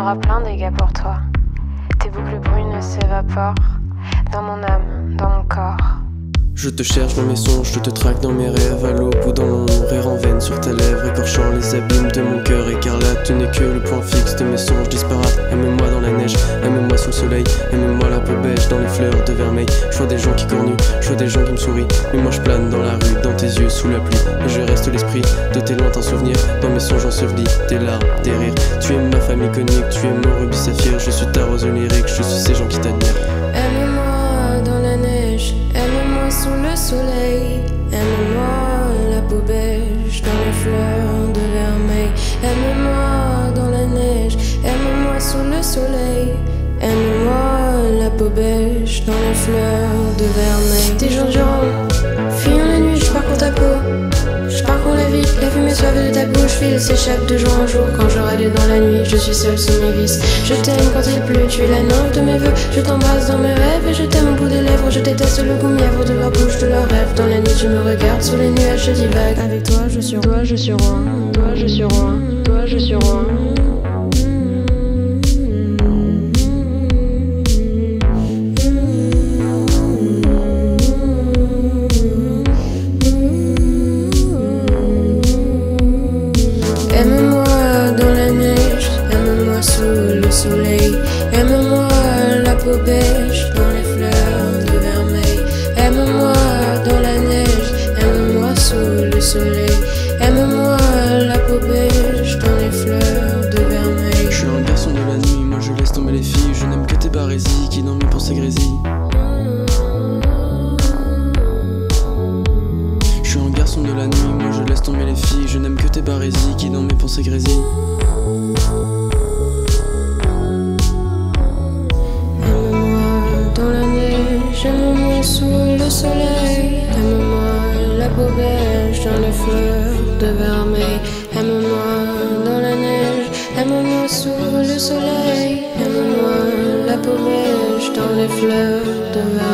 aura plein de dégâts pour toi. Tes boucles brunes s'évaporent dans mon âme, dans mon corps. Je te cherche dans mes songes, je te traque dans mes rêves, à l'aube ou dans l'ombre, rire en veine sur ta lèvre, écorchant les abîmes de mon cœur écarlate. Tu n'es que le point fixe de mes songes disparates. Aime-moi dans la neige, aime-moi sous le soleil, aime-moi la peau beige dans les fleurs de vermeil. Je vois des gens qui cornuent, je vois des gens qui me sourient, mais moi je plane dans la rue, dans tes yeux sous la pluie. Et je reste l'esprit de tes lointains souvenirs, dans mes songes ensevelis, tes larmes, tes rires. Tu es ma femme iconique, tu es mon rubis saphir, je suis ta rose lyrique, je suis ces gens qui t'admirent. Aime-moi dans la neige, aime-moi sous le soleil, aime-moi la peau beige dans les fleurs de vermeil. Aime-moi dans la neige, aime-moi sous le soleil, aime-moi la peau beige dans les fleurs de vermeil. Des jours durant, fuyant la nuit, je parcours ta peau, je parcours la vie, la fumée suave de ta bouche file, s'échappe de jour en jour. Quand je râle dans la nuit, je suis seule sous mes vices. Je t'aime quand il pleut, tu es la nymphe de mes vœux. Je t'embrasse dans mes rêves et je t'aime au bout des lèvres. Je déteste le goût mièvre de leur bouche, de leurs rêves. Dans la nuit, tu me regardes sous les nuages, je divague. Avec toi, je suis roi, je suis roi, toi, je suis roi, toi, je suis roi. Aime-moi dans la neige, aime-moi sous le soleil, aime-moi la peau beige dans les fleurs de vermeil. Aime-moi dans la neige, aime-moi sous le soleil, aime-moi la peau beige dans les fleurs de vermeil. Je suis un garçon de la nuit, moi je laisse tomber les filles, je n'aime que tes barésies qui dans mes pensées grésillent. Je suis un garçon de la nuit, moi je laisse tomber les filles, je n'aime que tes barésies qui dans mes pensées grésillent. Aime-moi dans la neige, aime-moi sous le soleil, aime-moi la peau beige dans les fleurs de vermeil. Aime-moi dans la neige, aime-moi sous le soleil, aime-moi la peau beige dans les fleurs de vermeil.